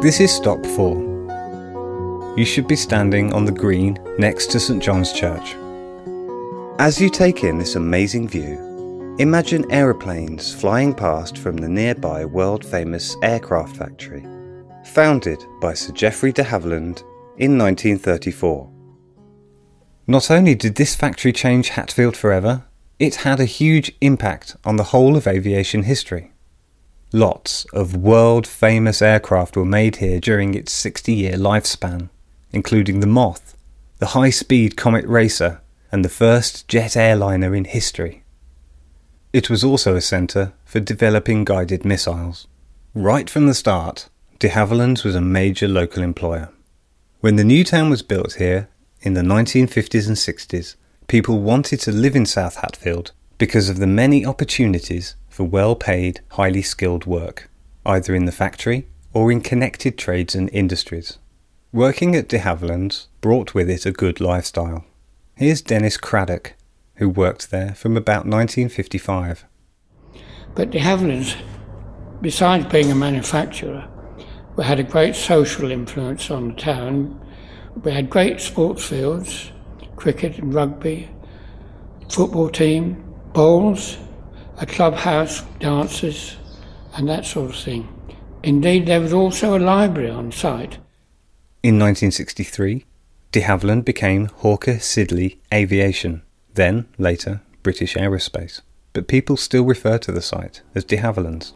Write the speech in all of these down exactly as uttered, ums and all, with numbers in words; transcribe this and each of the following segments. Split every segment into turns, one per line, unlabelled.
This is stop four. You should be standing on the green next to St John's Church. As you take in this amazing view, imagine aeroplanes flying past from the nearby world-famous aircraft factory, founded by Sir Geoffrey de Havilland in nineteen thirty-four. Not only did this factory change Hatfield forever, it had a huge impact on the whole of aviation history. Lots of world-famous aircraft were made here during its sixty-year lifespan, including the Moth, the high-speed Comet Racer, and the first jet airliner in history. It was also a centre for developing guided missiles. Right from the start, de Havilland's was a major local employer. When the new town was built here in the nineteen fifties and sixties, people wanted to live in South Hatfield because of the many opportunities for well-paid, highly skilled work, either in the factory or in connected trades and industries. Working at de Havilland's brought with it a good lifestyle. Here's Dennis Craddock, who worked there from about nineteen fifty-five.
But de Havilland's, besides being a manufacturer, we had a great social influence on the town. We had great sports fields, cricket and rugby, football team, bowls, a clubhouse, dances, and that sort of thing. Indeed, there was also a library on site.
In nineteen sixty-three, de Havilland became Hawker Siddeley Aviation, then, later, British Aerospace, but people still refer to the site as de Havilland's.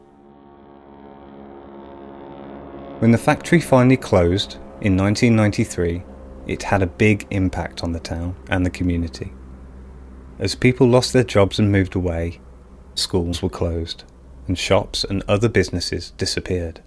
When the factory finally closed in nineteen ninety-three, it had a big impact on the town and the community. As people lost their jobs and moved away, schools were closed, and shops and other businesses disappeared.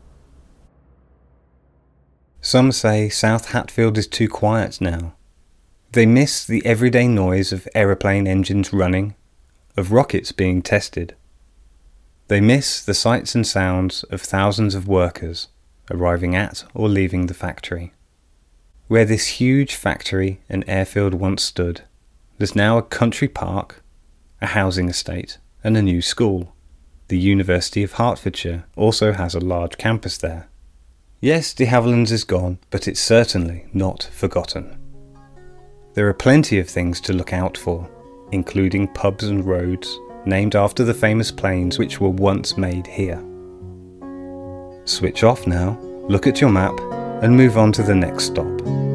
Some say South Hatfield is too quiet now. They miss the everyday noise of aeroplane engines running, of rockets being tested. They miss the sights and sounds of thousands of workers arriving at or leaving the factory. Where this huge factory and airfield once stood, there's now a country park, a housing estate, and a new school. The University of Hertfordshire also has a large campus there. Yes, de Havilland's is gone, but it's certainly not forgotten. There are plenty of things to look out for, including pubs and roads named after the famous planes which were once made here. Switch off now, look at your map, and move on to the next stop.